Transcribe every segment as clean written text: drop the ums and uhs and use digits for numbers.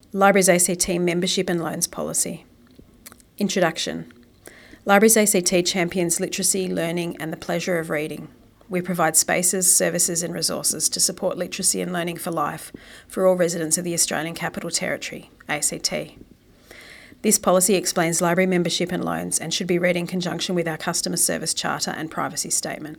Libraries ACT Membership and Loans Policy. Introduction. Libraries ACT champions literacy, learning and the pleasure of reading. We provide spaces, services and resources to support literacy and learning for life for all residents of the Australian Capital Territory, ACT. This policy explains library membership and loans and should be read in conjunction with our Customer Service Charter and Privacy Statement.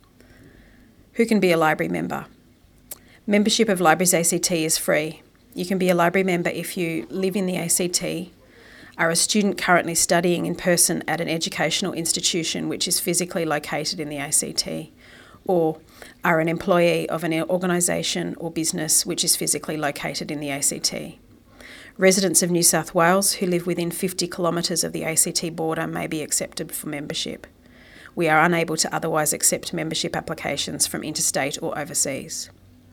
Who can be a library member? Membership of Libraries ACT is free. You can be a library member if you live in the ACT, are a student currently studying in person at an educational institution which is physically located in the ACT, or are an employee of an organisation or business which is physically located in the ACT. Residents of New South Wales who live within 50 kilometres of the ACT border may be accepted for membership. We are unable to otherwise accept membership applications from interstate or overseas.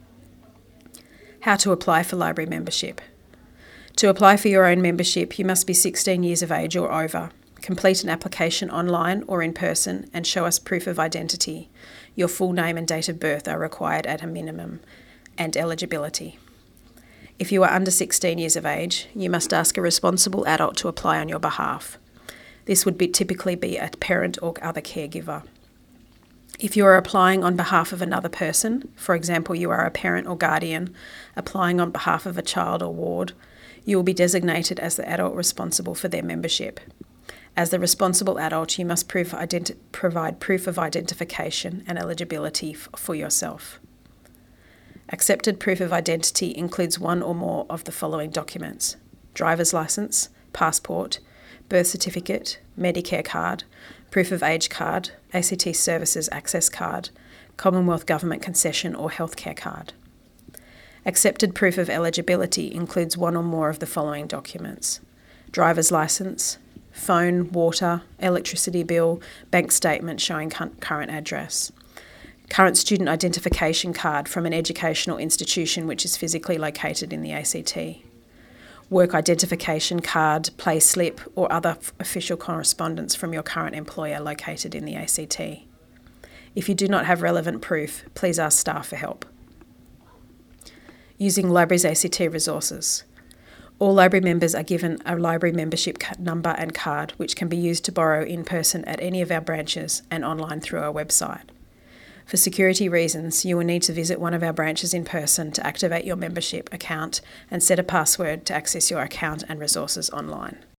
How to apply for library membership. To apply for your own membership, you must be 16 years of age or over, complete an application online or in person and show us proof of identity. Your full name and date of birth are required at a minimum, and eligibility. If you are under 16 years of age, you must ask a responsible adult to apply on your behalf. This would typically be a parent or other caregiver. If you are applying on behalf of another person, for example, you are a parent or guardian applying on behalf of a child or ward, you will be designated as the adult responsible for their membership. As the responsible adult, you must provide proof of identification and eligibility for yourself. Accepted proof of identity includes one or more of the following documents: driver's licence, passport, birth certificate, Medicare card, proof of age card, ACT Services Access card, Commonwealth Government concession or healthcare card. Accepted proof of eligibility includes one or more of the following documents: driver's licence, phone, water, electricity bill, bank statement showing current address, current student identification card from an educational institution which is physically located in the ACT, work identification card, pay slip or other official correspondence from your current employer located in the ACT. If you do not have relevant proof, please ask staff for help. Using Libraries ACT resources. All library members are given a library membership number and card which can be used to borrow in person at any of our branches and online through our website. For security reasons, you will need to visit one of our branches in person to activate your membership account and set a password to access your account and resources online.